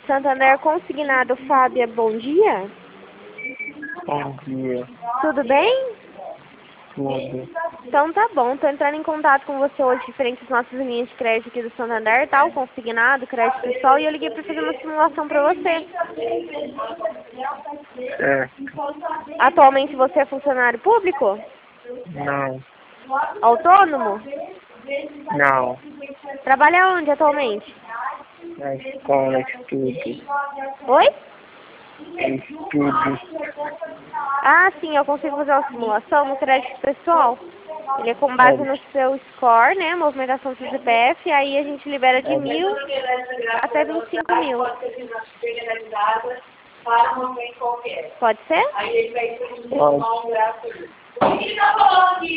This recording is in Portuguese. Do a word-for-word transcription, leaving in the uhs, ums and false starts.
Santander Consignado, Fábia, bom dia. Bom dia. Tudo bem? Tudo. Então tá bom, tô entrando em contato com você hoje referente às nossas linhas de crédito aqui do Santander, tá? O consignado, crédito pessoal, e eu liguei pra fazer uma simulação pra você. Certo. Atualmente você é funcionário público? Não. Autônomo? Não. Trabalha onde atualmente? Na escola, estudo. Oi? Estudo. Ah, sim, eu consigo fazer uma simulação no crédito pessoal. Ele é com base Pode. no seu score, né? Movimentação do C P F, aí a gente libera de Pode. mil até vinte e cinco mil. Pode ser? Pode.